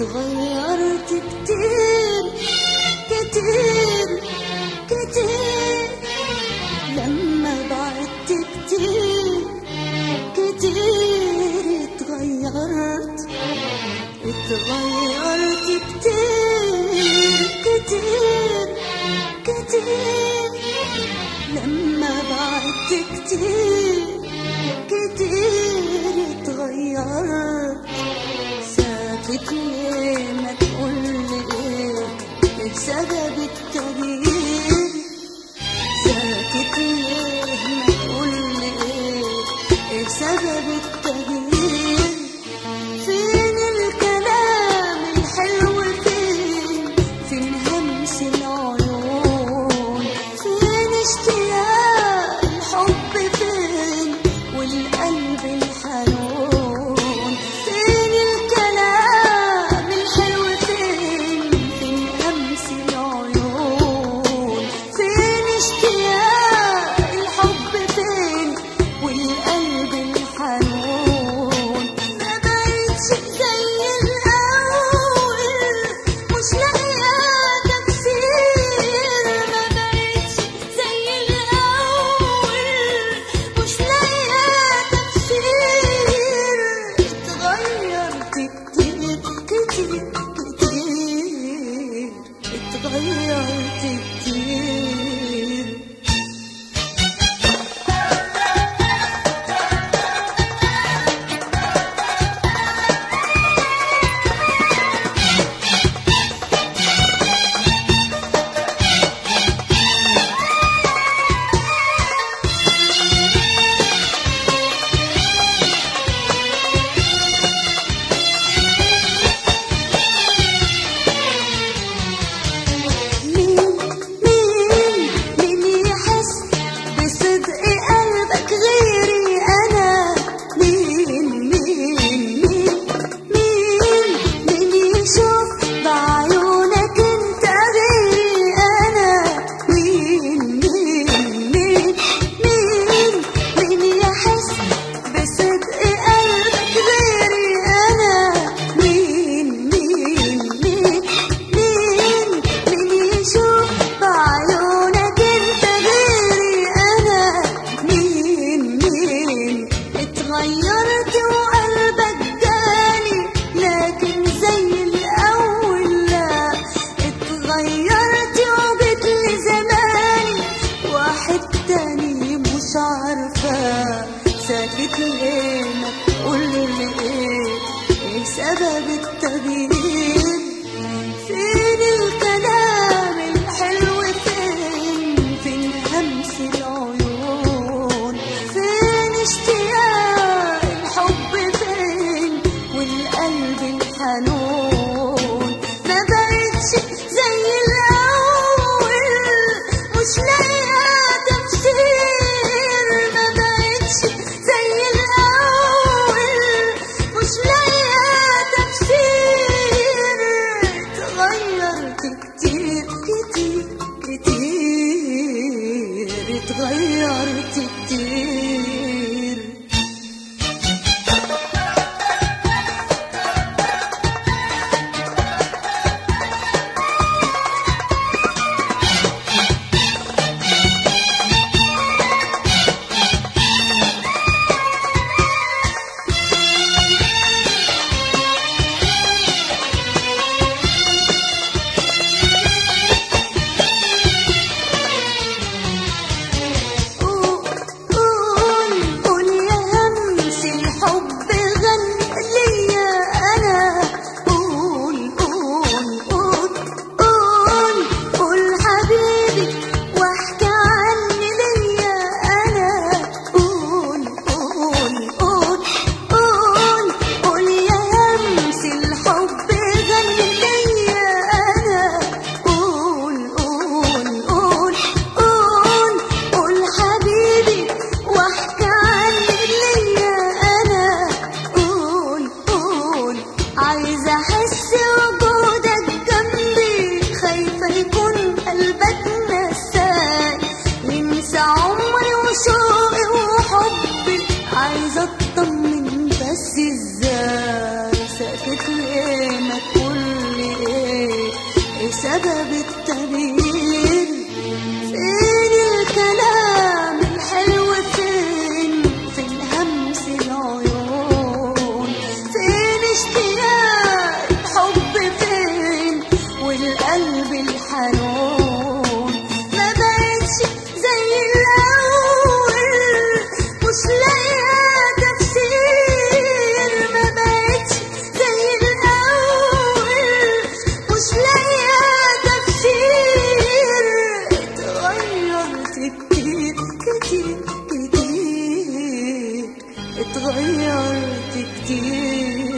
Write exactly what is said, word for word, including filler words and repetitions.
اتغيرت كتير كتير كتير لما بعدت كتير كتير اتغيرت اتغيرت كتير كتير كتير لما بعدت كتير كتير اتغيرت. ساكت ليه ما تقولي ايه بسبب التغيير؟ ساكت ليه ما تقولي ايه بسبب التغيير؟ فين الكلام الحلو فين فين همس العيون؟ فين اشتياق الحب فين والقلب الحنون؟ فين الكلام الحلو فين فين همس العيون؟ فين اشتياق الحب فين والقلب الحنون؟ ما بقتش زي الأول مش لاقية تفسير. ما بقتش زي الأول مش لاقية تفسير. اتغيرت كتير كتير كتير اتغيرت كتير. مين مين مين يحس بصدق قلبك غيري أنا؟ مين مين مين مين مين يشوف بعيونك انت غيري أنا؟ مين مين مين مين مين يحس بصدق قلبك غيري أنا؟ مين مين مين مين مين يشوف بعيونك انت غيري أنا؟ مين مين اتغيرت وقلبك جاني لكن زي الأول لا. اتغيرت وجيتلي زماني واحد تاني مش عارفة. ساكت ليه ما تقولي ايه ايه سبب التغيير؟ فين الكلام الحلو فين فين همس العيون؟ فين اشتياق الحب فين والقلب الحنون؟ ما بقتش زي الأول مش لاقية تفسير. ما بقتش زي الأول مش لاقية تفسير. اتغيرت كتير كتير كتير اتغيرت كتير. اتغيرت كتير.